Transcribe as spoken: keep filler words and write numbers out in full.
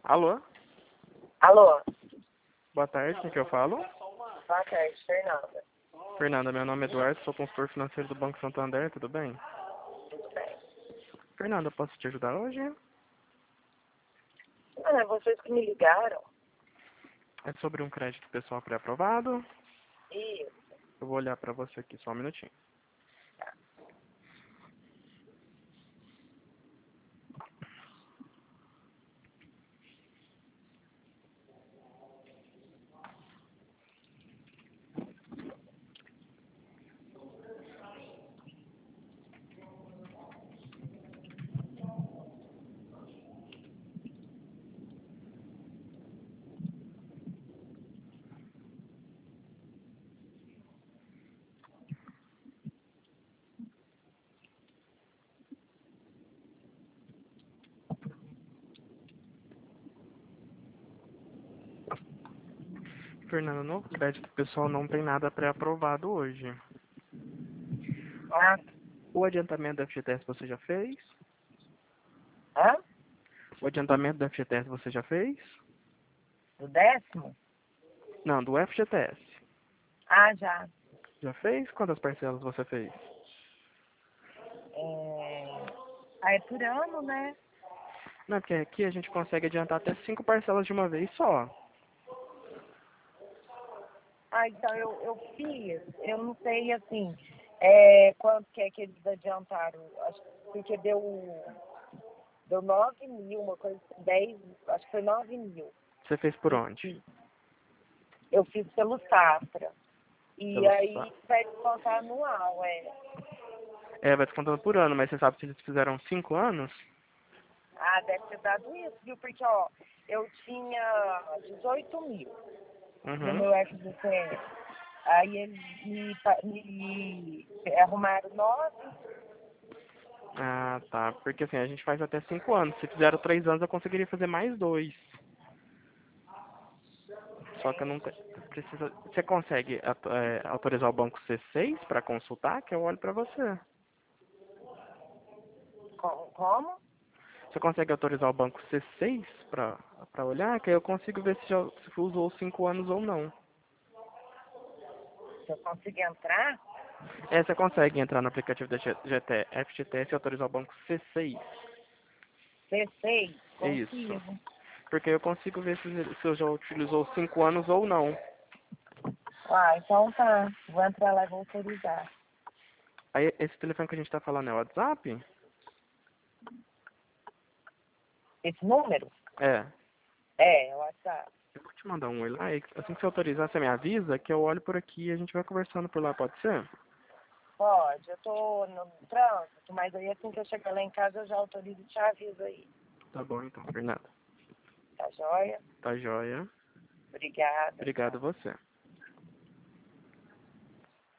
Alô? Alô? Boa tarde, com quem eu falo? Boa tarde, Fernanda. Fernanda, meu nome é Eduardo, sou consultor financeiro do Banco Santander, tudo bem? Tudo bem? Fernanda, posso te ajudar hoje? Ah, é vocês que me ligaram? É sobre um crédito pessoal pré-aprovado. Isso. Eu vou olhar pra você aqui, só um minutinho. Fernanda, no crédito pessoal não tem nada pré-aprovado hoje. Ah, O adiantamento do F G T S você já fez? hã? O adiantamento do F G T S você já fez? Do décimo? Não, do F G T S. Ah, já. Já fez? Quantas parcelas você fez? É... Ah, é por ano, né? Não, porque aqui a gente consegue adiantar até cinco parcelas de uma vez só. Ah, então eu, eu fiz, eu não sei, assim, é, quanto que é que eles adiantaram. Acho que porque deu, deu nove mil, uma coisa assim, dez, acho que foi nove mil. Você fez por onde? Eu fiz pelo Safra. E Pelo aí Sa- vai descontar anual, é. É, vai descontando por ano, mas você sabe se eles fizeram cinco anos? Ah, deve ter dado isso, viu? Porque, ó, eu tinha dezoito mil no Uhum. meu F G T S. Aí eles me, pa- me arrumaram nove. Ah, tá. Porque assim, a gente faz até cinco anos. Se fizeram três anos, eu conseguiria fazer mais dois. Só que eu não te- precisa. Você consegue atu- é, autorizar o banco C seis para consultar? Que eu olho para você. Co- Como? Você consegue autorizar o banco C seis para para olhar? Que aí eu consigo ver se já se usou os cinco anos ou não. Se eu conseguir entrar? É, você consegue entrar no aplicativo da G- GT, F G T S e autorizar o banco C seis. C seis? É isso. Consigo. Porque eu consigo ver se, se você já utilizou cinco anos ou não. Ah, então tá. Vou entrar lá e vou autorizar. Aí, esse telefone que a gente tá falando é o WhatsApp? Esse número? É. É, é o WhatsApp. Eu vou te mandar um oi lá e assim que você autorizar, você me avisa que eu olho por aqui e a gente vai conversando por lá, pode ser? Pode, eu tô no trânsito, mas aí assim que eu chegar lá em casa eu já autorizo e te aviso aí. Tá bom então, Fernanda. Tá joia? Tá joia. Obrigada, Obrigado tchau. a você.